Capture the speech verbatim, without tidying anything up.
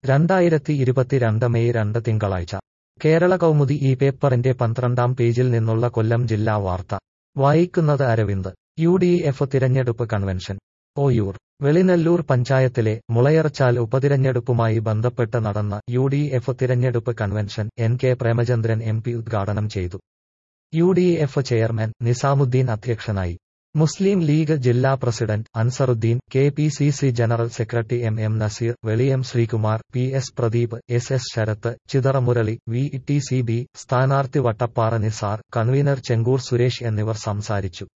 രണ്ടായിരത്തി ഇരുപത്തിരണ്ട് മെയ് രണ്ട് തിങ്കളാഴ്ച കേരള കൗമുദി ഈ പേപ്പറിന്റെ പന്ത്രണ്ടാം പേജിൽ നിന്നുള്ള കൊല്ലം ജില്ലാ വാർത്ത വായിക്കുന്നത് അരവിന്ദ്. യു ഡി എഫ് തിരഞ്ഞെടുപ്പ് കൺവെൻഷൻ ഓയൂർ. വെളിനല്ലൂർ പഞ്ചായത്തിലെ മുളയറച്ചാൽ ഉപതിരഞ്ഞെടുപ്പുമായി ബന്ധപ്പെട്ട് നടന്ന യു ഡി എഫ് തിരഞ്ഞെടുപ്പ് convention N K Premachandran M P ഉദ്ഘാടനം ചെയ്തു. U D F chairman Nizamuddin അധ്യക്ഷനായി. മുസ്ലിം ലീഗ് ജില്ലാ president Ansaruddeen, K P C C general secretary M M Naseer, Veliyam Sreekumar, P S Pradeep, S S Sarath, Chithara Murali, V T C B സ്ഥാനാർത്ഥി വട്ടപ്പാറ നിസാർ, കൺവീനർ ചെങ്കൂർ സുരേഷ് എന്നിവർ സംസാരിച്ചു.